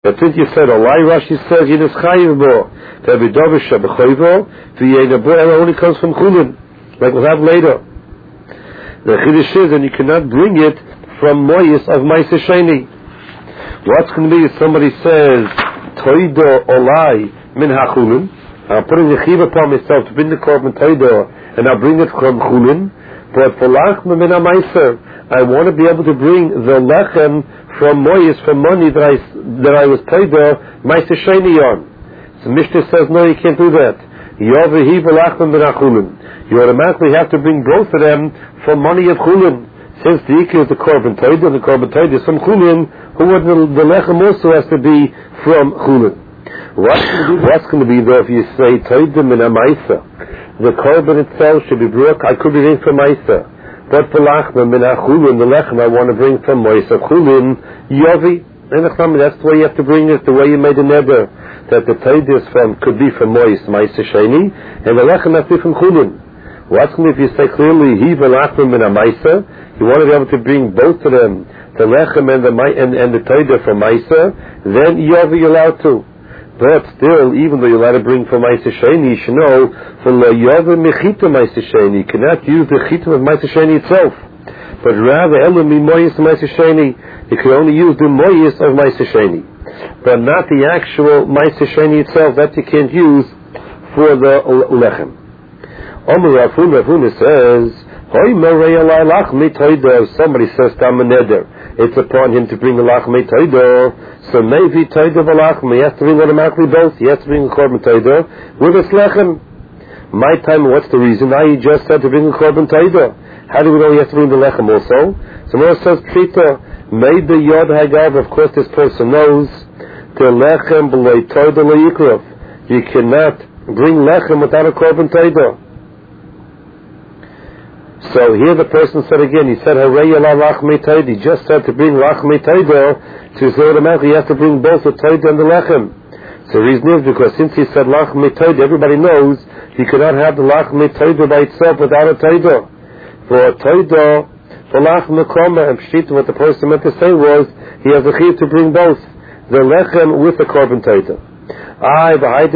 But since you said Olai, Rashi says Yinis Chayiv Bo, to every Dovish Shabechoivo, V'yena Bo, it only comes from Chulin, like we'll have later. The Chiddush is, and you cannot bring it from Moyis of Maaseh Sheni. What's going to be if somebody says Toido Olai Min HaChulin, I'm putting the Chiv upon myself to bring the Korban Toido, and I'll bring it from Chulin, but for Lachma Min HaMaaseh, I want to be able to bring the Lechem from Moyis, from money that I was paid there, Maaseh Sheni on. So Mishnah says, no, you can't do that. You automatically have to bring both of them from money of Chulin. Since the Ikar is the Korban Toidah, and the Korban Toidah is from Chulin, the Lechem also has to be from Chulin. What's going to be though if you say Toidah Min HaMaaseh? The Korban itself should be brought, I could be bring from Maaseh. But for Lachma Min HaChulin, the Lechem I want to bring from Mois of Chulin, Yovi. And that's the way you have to bring it, the way you made a neder, that the Toidah could be from Mois, Maaseh Sheni, and the Lechem has to be from Chulin. What's going to be if you say clearly, Hiva Lachma Min HaMaaseh, you want to be able to bring both of them, the Lechem and the Toidah from Maaseh, then Yovi you're allowed to. But still, even though you're allowed to bring from Maaseh Sheni, you should know, for Lo Yovi Mechita Maaseh Sheni, you cannot use the Chita of Maaseh Sheni itself. But rather, Elu Mi Moyis Maaseh Sheni, you can only use the Moyis of Maaseh Sheni. But not the actual Maaseh Sheni itself, that you can't use for the Lechem. Omer Rafun says, Hoy Merei Alai Lachmi Toidah, if somebody says Tam Neder, it's upon him to bring a Lachmi Toidah, so maybe Toidah V'Lachmi, he has to bring automatically both, he has to bring a Korban Toidah with a Lechem. My time, what's the reason? Now he just said to bring a Korban Toidah. How do we know he has to bring the Lechem also? So now it says, Pshita, made the Yod Hagav, of course this person knows, the Lechem B'lei Toidah Le'ikrav. You cannot bring Lechem without a Korban Toidah. So here the person said again, he said, Harei Yala Lachmei Toidah. He just said to bring Lachmei Toidah, so automatically he has to bring both the Toidah and the Lechem. So the reason is because since he said Lachmei Toidah, everybody knows he cannot have the Lachmei Toidah by itself without a Toidah. For a Toidah, for Lachmei Kroma, and Pshita, what the person meant to say was, he has a chiv to bring both, the Lechem with the Korban Toidah. I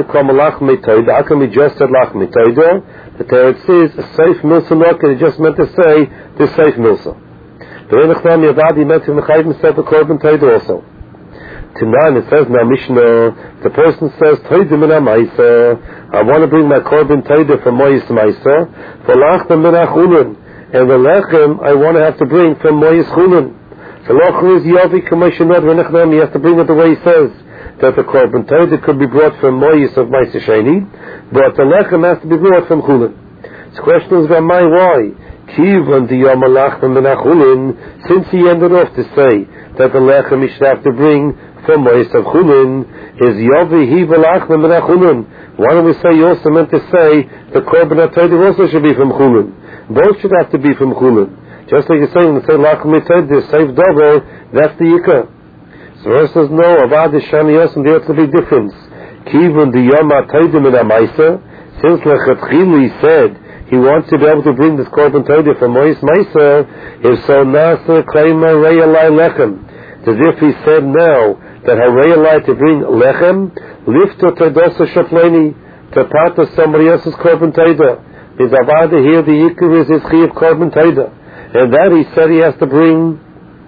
can be just said Lachmei Toidah. The Teretz says a safe milsa look, and he just meant to say the safe milsa. The Renachtam Yavad, he meant to mechayiv himself a Korban Toidah also. Tonight it says now Mishnah, the person says Toidah Min HaMaaseh, I want to bring my Korban Toidah from Moyis Maaseh, for Lachma Min HaChulin, and the Lechem I want to have to bring from Moyis Chulin. So Lachma is Yovi Kameshinot Renachtam, he has to bring it the way he says, that the Korban Toidah could be brought from Moyis of Maaseh Sheni, but the Lechem has to be brought from Chulin. The question is, why? Kivan the Yom Lachma Min HaChulin, since he ended off to say that the Lechem he should have to bring from Moyis of Chulin, is Yovi Hiva Lachma Min HaChulin. Why don't we say you also meant to say the Korban Toidah also should be from Chulin? Both should have to be from Chulin. Just like you're saying, when you say Lachma Toidah, safe double, that's the Yikah. So the says no, Avad Shani Yosem, there's a big difference. Kivun the Yom Toidah Min HaMaaseh, since Lechatchili said he wants to be able to bring this Korban Toidah from Moyis Maaseh, if so Nasa Kleima Reyalai Lechem. As if he said now that Hareyalai to bring Lechem, Lifto Toidosa Shapleni, to part of somebody else's Korban Toidah. Is Avad here the Yikar is his Chi of Korban Toidah. And that he said he has to bring,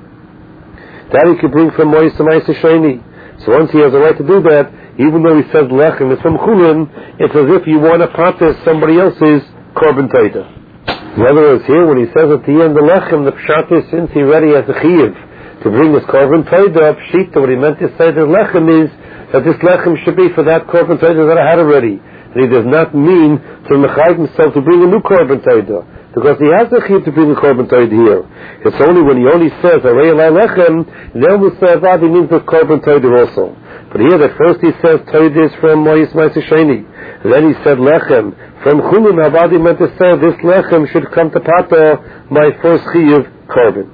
that he could bring from Moyis Maaseh Sheni. So once he has a right to do that, even though he says Lechem is from Chulin, it's as if you want to partner somebody else's Korban Toidah. Whether it's here when he says at the end the Lechem, the Pshat is since he already has a Chiv to bring his Korban Toidah, Pshita, what he meant to say the Lechem is that this Lechem should be for that Korban Toidah that I had already. And he does not mean to mechayiv himself to bring a new Korban Toidah, because he has the Chiv to bring a Korban Toidah here. It's only when he only says Harei Alai Lechem, then we say Avad, he means the Korban Toidah also. But here, at first he says Toidah is from Moyis Maaseh Sheni, and then he said Lechem from Chulin. Avad, he meant to say this Lechem should come to Pata, my first Chiv Korban.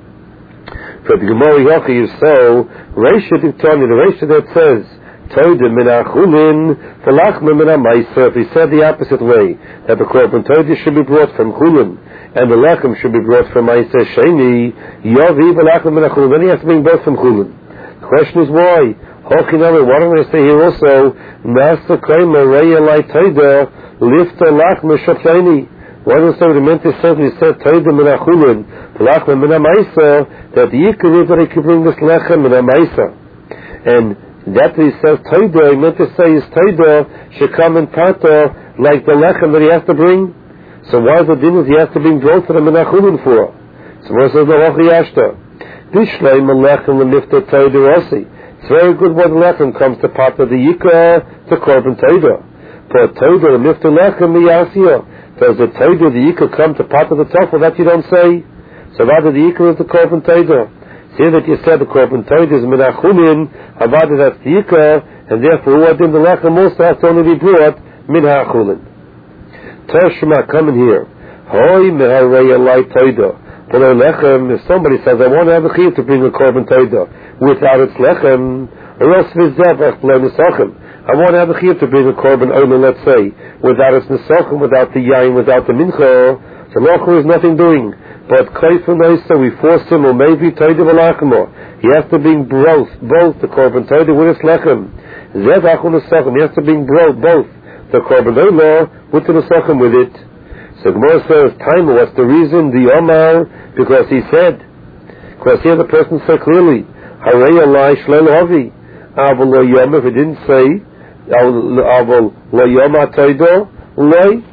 For the Gemara Yochi is so Reisha Diktani, the Reisha that says Toidah Min HaChulin, for Lachma Min HaMaaseh. If he said the opposite way, that the Korban Toidah should be brought from Chulin and the Lechem should be brought from Maaseh Sheni, Yovi V'Lachma Min HaChulin, then he has to bring both from Chulin. The question is why? Hochinami, what am I going to say here also? Nasa Kramer, Reyelai Taida, Lifta Lachma Shaplani. Why don't say what he meant to say when he said Taida Minachulin, Lachma Minamaisa, that the Yikar is that he could bring this Lechem Minamaisa. And that he says Taida, he meant to say is Taida should come in Pata like the Lechem that he has to bring. So why is the din he has to bring both of them Minachulin for? So what says the Hochiyashta? Dishlei Melechem Lifta Taida Rossi. It's very good when lechem comes to part of the yikah to korban toida. But toida, the mifta lechem miyasiyah. Does the toida, the yikah, come to part of the tofel? That you don't say. So rather the yikah is the korban toida. See that you said the korban toida is minachunin, avada that's the yikah, and therefore who adin the lechem also has to only be brought minachulin. Tashma, come in here. Hoi meharei alai toida. If somebody says, I want to have a chiyuv to bring a korban toida without its lechem, or else I want to have a chiyuv to bring a korban omer, let's say, without its nesachim, without the yain, without the mincha, so lochu is nothing doing. But kaifu noisa, we force him, or maybe toida v'lachmo. He has to bring both the korban toida with its lechem. Zevach u'nesachim, he has to bring both the korban omer with the nesachim with it. So Gemara says, time, what's the reason? The Omar, because he said, because here the person said clearly, Harei alai shlel havi, aval lo yom, if he didn't say, aval lo yom atoido, loi.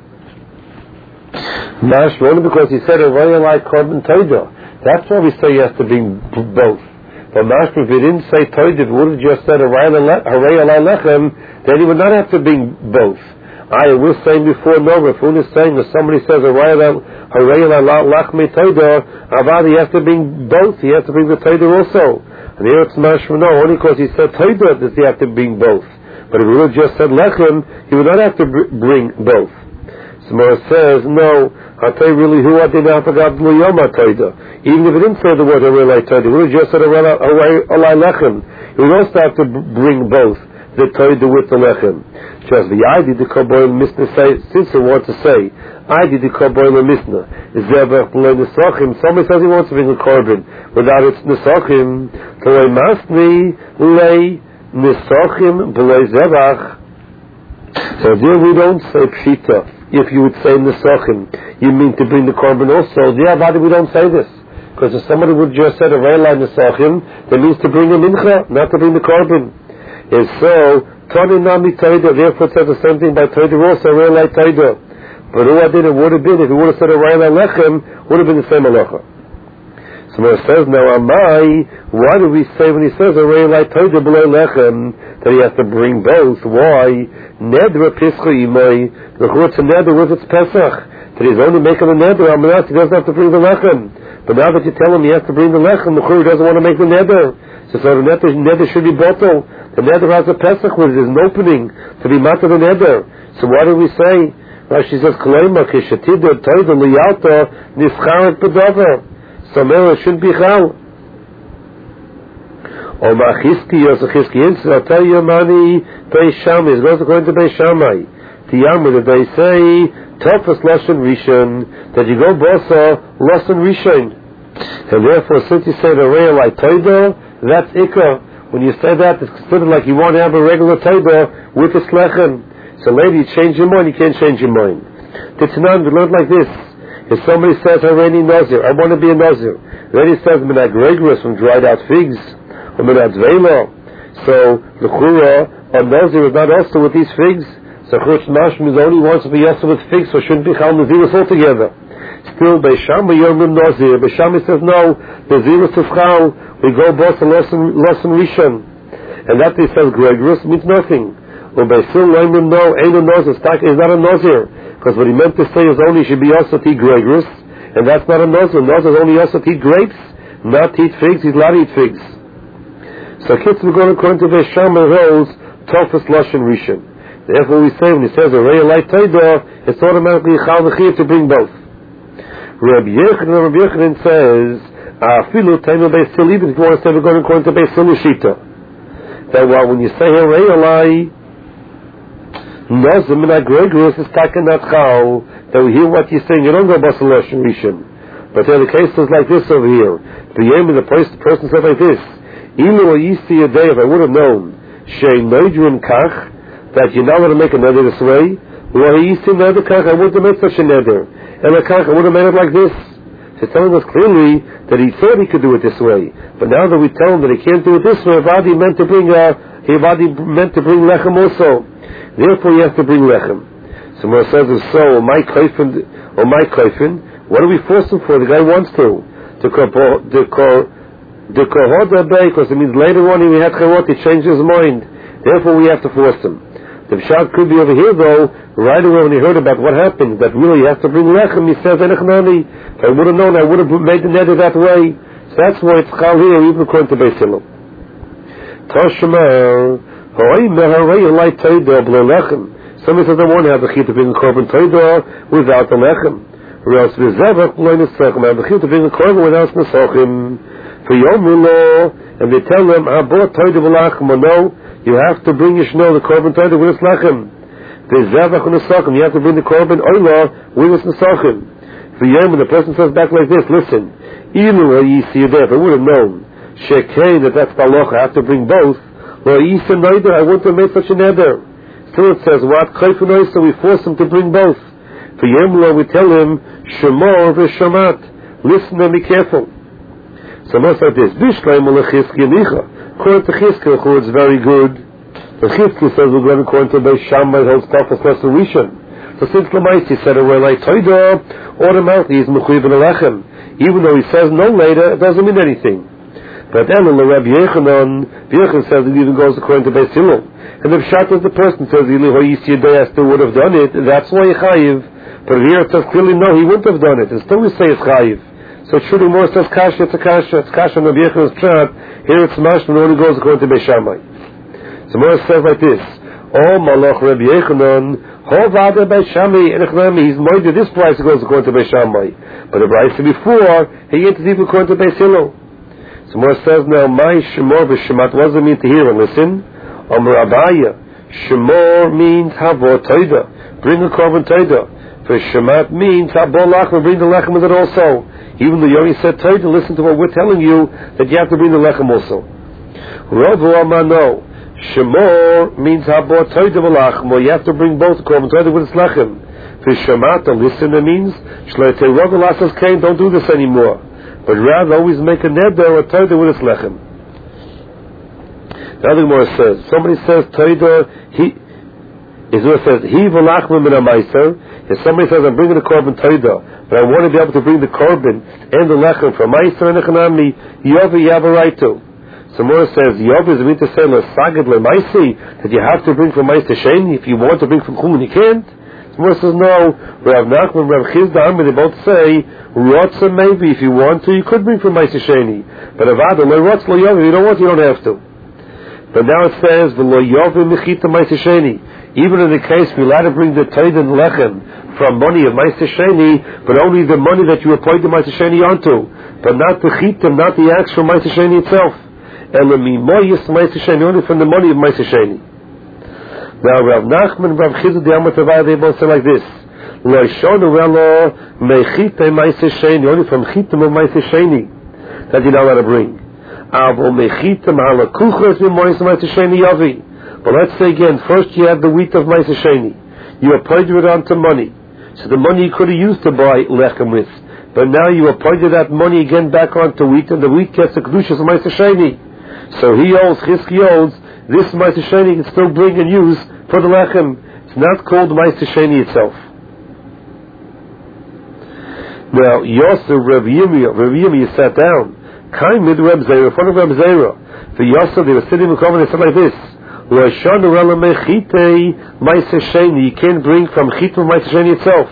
Mash, only because he said, Harei alai korban toido. That's why we say he has to bring both. But Mash, if he didn't say toido, if he would have just said Harei alai lechem, then he would not have to bring both. I was saying before, no, Rafun is saying that somebody says, he has to bring both, he has to bring the Toida also. And here it's mashma, no, only because he said Toida does he have to bring both. But if he would have just said Lechem, he would not have to bring both. Samara says, no, I'll tell you really who I did not forget Yoma Toida. Even if he didn't say the word Harei Toida, he would have just said Harei Lechem. He would also have to bring both the Toida with the Lechem. Just the idea the Kaboil Misna say, since he wants to say, idea the Kaboil Misna, Zevach B'lei Nesachim, somebody says he wants to bring a korban without its Nesachim, T'lei Masni, Lei Nesachim, B'lei Zevach. So there we don't say Pshita. If you would say Nesachim, you mean to bring the korban also. There, why we don't say this? Because if somebody would just say a Reilai Nesachim, that means to bring a mincha, not to bring the korban. If so, Tani Nami Taida, therefore it says the same thing by Taida also, Reilai Taida. But who I did it would have been, if he would have said a Reilai Lechem, would have been the same halacha. So when it says now, Amai, why do we say when he says a Reilai Taida below Lechem, that he has to bring both? Why? Nedra Pischa Imai, the Chutz Nedra with its Pesach, that he's only making a Nedra, he doesn't have to bring the Lechem. But now that you tell him he has to bring the Lechem, the Chutz doesn't want to make the Nedra. So the Nedra should be bottled. The Neder has a Pesach with it. There's an opening to be matter the Neder. So what do we say? Rashi says, K'leima kishatida toida liyalta nischaret b'dover. So Mera shouldn't be chal. Or ma'chiski yosachizki insa. I'll tell you, mani Beis Shammai. It goes according to Beis Shammai. Tiyamu that they say Tofas Lashon Rishon, that you go bosa Lashon Rishon. And therefore, since you say the Reilai Toida, that's Ikka. When you say that, it's considered like you want to have a regular Toida with a Slechem. So later you change your mind, you can't change your mind. The Tanan, we learned like this. If somebody says, Hareni Nazir, I want to be a Nazir. Then he says, Minag Regris from dried out figs, or Minag Zvela. So, the Chura, a Nazir is not also with these figs. So Chutz Mashim is only wants to be also with figs, so shouldn't be Chal Naziris altogether. Still, Beis Shammai Yomim Nazir. Beis Shammai says, no, Naziris is Chal. We go both to Lashon Rishon. And that he says Gregorus means nothing. Or Beis Shammai Yomim no, ain't a Nazir. Is not a Nazir. Because what he meant to say is only should be also to eat Gregorus. And that's not a Nazir. Nazir is only also to eat grapes, not to eat figs. He's allowed to eat figs. So kids, we're going according to Beis Shammai rules, Tofas Lashon Rishon. Therefore we say when he says a Reilai Toida, it's automatically Chal V'chiyah to bring both. Rabbi Yochanan says, Afilu Taima Beis Hillel, even if you want to say we're going according to Beis Hillel Shita, that when you say Harei alai Nazir Minag Gregorus is taken that Chal, that we hear what you're saying, you don't go Basal Lashon Rishon. But there are the cases like this over here. The person said like this, Ilu Yisi a day, if I would have known, Shei Noidrun Kach, that you're not going to make a neder this way, well, Yisi Neder Kach, I wouldn't have made such a neder. And the Kach, I would have made it like this. He's telling us clearly that he thought he could do it this way. But now that we tell him that he can't do it this way, Avadi meant to bring lechem also. Therefore he has to bring lechem. So Moshe says, so, my koifin, what do we force him for? The guy wants to. Because it means later on he had chayot, he changed his mind. Therefore we have to force him. The pshat could be over here though, right away when he heard about what happened, that really he has to bring lechem, he says, Enechnani, if I would have known, I would have made the neder that way. So that's why it's chal here, even according to Beis Hillel. Toshma, hoi meharei elai toidah b'lo lechem. Somebody says, I want to have the chit to bring a korban toidah without the lechem. Or else v'zevach b'lo nesachim, I have the chit to bring a korban without nesachim. For yomulo, and they tell them, abot toidah b'lachem, no, you have to bring Yishno, the korban toidah with its lechem. V'zevach nesachim, you have to bring the korban oila with its nesachim. For yom, and the person says back like this, listen, ilu ha'yisi yedeh, if I would have known, shekein, that's the halacha, I have to bring both, lo ha'yisi neder, I wouldn't have made such a neder. Still it says, what? Chayfun so we force him to bring both. For Yemla, we tell him, Shemor v'shamat. Listen and be careful. So much like this. Bishleim l'chizki nicha. According to Chizki, it's very good. The Chizki says we're going according to Beis Shammai, holds Tafas Lesson Rishon. So since Lamaisi said a word like Toidah, automatically he's mechuyev in a lechem. Even though he says no later, it doesn't mean anything. But then the Rabbi Yechanan says it even goes according to Beis Hillel. And the pshat is the person says he would have done it, that's why he chayiv. But here it says clearly no, he wouldn't have done it. And still we say it's chayiv. So it should be more says kasha, it's a kasha. It's kasha on Rabbi Yechanan's pshat. Here it's mashma, and only goes according to Beis Shammai. So more says like this: Oh malach Rabbi Yechanan, hovada Beis Shammai, and he's moed this price goes according to Beis Shammai. But the price before he enters even according to Beis Hillel. So more says now, my shemor v'shemat, what does it mean to hear and listen? Amar Abaya, shemor means havo toidah, bring a korban toidah. For shemat means habo lachem, bring the lechem with it also. Even though you already said toidah, listen to what we're telling you, that you have to bring the lechem also. Ravu Amar no, shemor means habo toidah v'lachem, or you have to bring both the korban toidah with its lechem. For shemat, to listen, it means shleitei rav lasas kain, don't do this anymore. But rather always make a neder or a toidah with its lechem. The other Gemara says, somebody says toidah, Israel says, he v'lachma min ha'maiser. If somebody says, I'm bringing the korban toidah, but I want to be able to bring the korban and the lechem from maiser and echanami, Yovi, you have a right to. So Gemara says, Yovi is mean to say, l'sagad le'maisi, that you have to bring from maiser sheni, if you want to bring from chum and you can't. Gemara says, no, Rav Nachman, Rav Chizda, they both say, Rotza maybe, if you want to, you could bring from Ma'aseh Sheni. But Avada, lo Rotz lo Yovi, you don't want to, you don't have to. But now it says, V'lo Yovi mechita Ma'aseh Sheni. Even in the case, we're allowed to bring the Toidah and Lechem from money of Ma'aseh Sheni, but only the money that you applied the Ma'aseh Sheni onto. But not the chitim, not the actual Ma'aseh Sheni itself. Elami Moyes Ma'aseh Sheni, only from the money of Ma'aseh Sheni. Now Rav Nachman, Rav Chizda, the Amatavai, they both say like this. Only from chitim of Ma'aseh Sheni that you're not allowed to bring. But let's say again, first you have the wheat of Ma'aseh Sheni. You applied it onto money. So the money you could have used to buy lechem with. But now you applied that money again back onto wheat, and the wheat gets the kedushas of Ma'aseh Sheni. So he owes, Chizki owes, this Ma'aseh Sheni can still bring and use for the lechem. It's not called Ma'aseh Sheni itself. Now, Yosef, Rav Yirmiyah sat down. Kaim with Reb Zera, in front of Reb Zera. For Yosef, they were sitting in the corner, they said like this. You can't bring from Chit of Ma'aseh Sheni itself.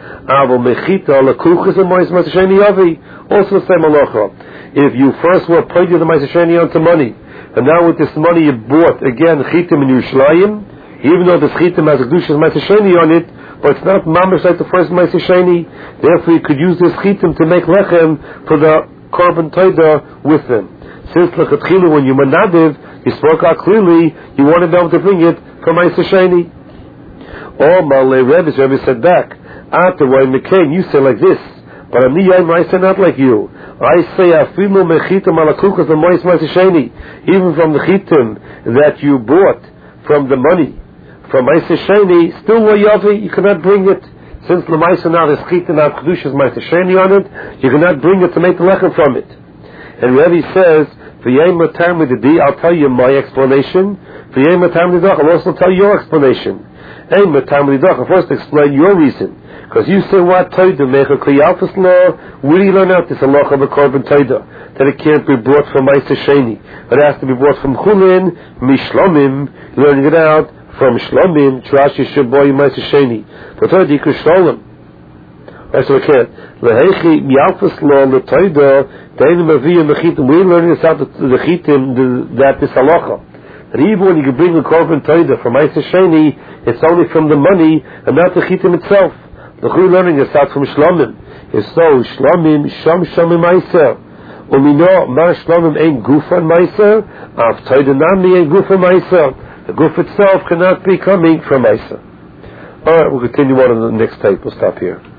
Also the same halacha. If you first were paid the Ma'aseh Sheni onto money, and now with this money you bought, again, Chitim in Yerushalayim, even though this Chitim has a Kedushas Ma'aseh Sheni on it, but it's not mamish like the first Ma'aseh Sheni. Therefore, you could use this chitim to make lechem for the korban toidah with them. Since l'chatchila, when you manadiv, you spoke out clearly, you wanted to be able to bring it from Ma'aseh Sheni. Or Malay Rebbe said back, after why McCain, you say like this, but I say not like you. I say afilu mechitim alakukas l'mois ma'aseh, even from the chitim that you bought from the money from ma'aseh sheni, still lo yavi, you cannot bring it. Since l'maisa now there's chitim av kedushas ma'aseh sheni on it, you cannot bring it to make the lechem from it. And Rebbe says, I'll tell you my explanation. I'll also tell you your explanation. I'll first explain your reason. Because you say what? Where do you learn out this halacha of a korban toida? That it can't be brought from ma'aseh sheni, but it has to be brought from chulin, mishlomim, learning it out from shlomim, trashi shaboy ma'aseh sheni. But toida you can shlomim. That's what I can't. Lehechi mialfas lo l'toida. We're learning this out the chitim that this halacha. That even when you can bring a korban toida from ma'aseh sheni, it's only from the money and not the chitim itself. We're learning this out from shlomim. If so, shlomim shom ma'aser. Umino mar shlomim ain't gufa ma'aser. Av toida nami ain't gufa ma'aser. The guf itself cannot be coming from ma'aser. All right, we'll continue on in the next tape. We'll stop here.